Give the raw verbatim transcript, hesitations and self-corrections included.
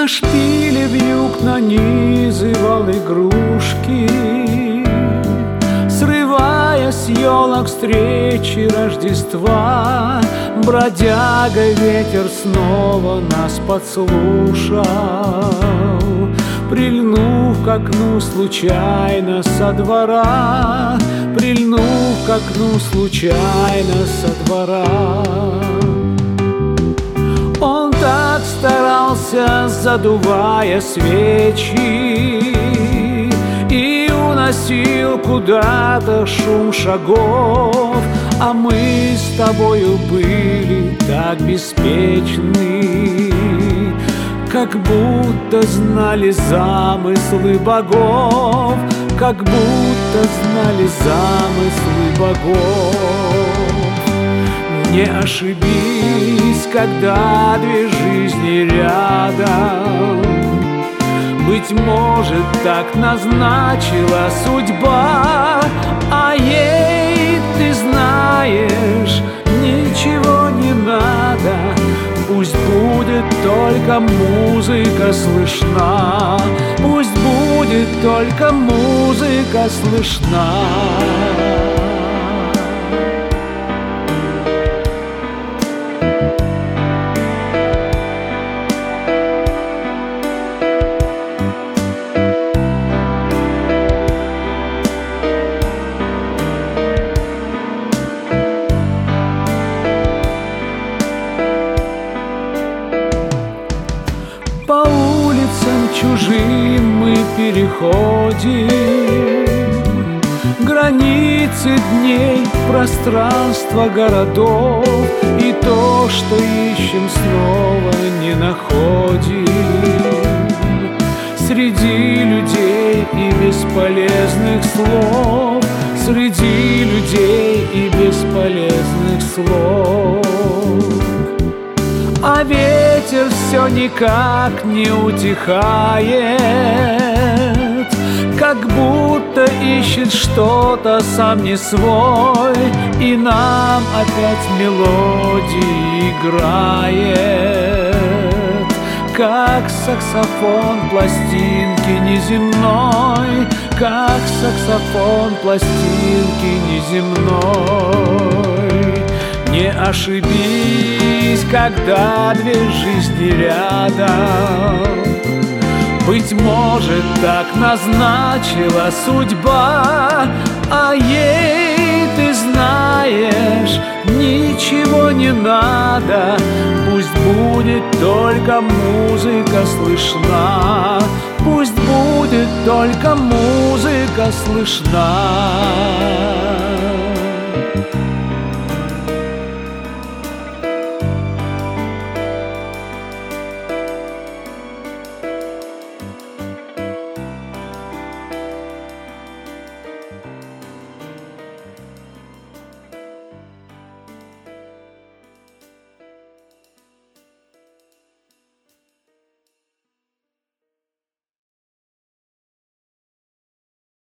На шпиле вьюг нанизывал игрушки, срывая с елок встречи Рождества. Бродяга ветер снова нас подслушал, прильнув к окну случайно со двора, прильнув к окну случайно со двора. Он так старался, задувая свечи, и уносил куда-то шум шагов, а мы с тобою были так беспечны, как будто знали замыслы богов, как будто знали замыслы богов. Не ошибись, когда две жизни рядом, быть может, так назначила судьба, а ей, ты знаешь, ничего не надо. Пусть будет только музыка слышна, пусть будет только музыка слышна. По улицам чужим мы переходим границы дней, пространства городов, и то, что ищем, снова не находим. Среди людей и бесполезных слов, среди людей и бесполезных слов. А ветер все никак не утихает, как будто ищет что-то сам не свой, и нам опять мелодии играет, как саксофон пластинки неземной, как саксофон пластинки неземной. Не ошибись, когда две жизни рядом, быть может, так назначила судьба, а ей, ты знаешь, ничего не надо. Пусть будет только музыка слышна, пусть будет только музыка слышна.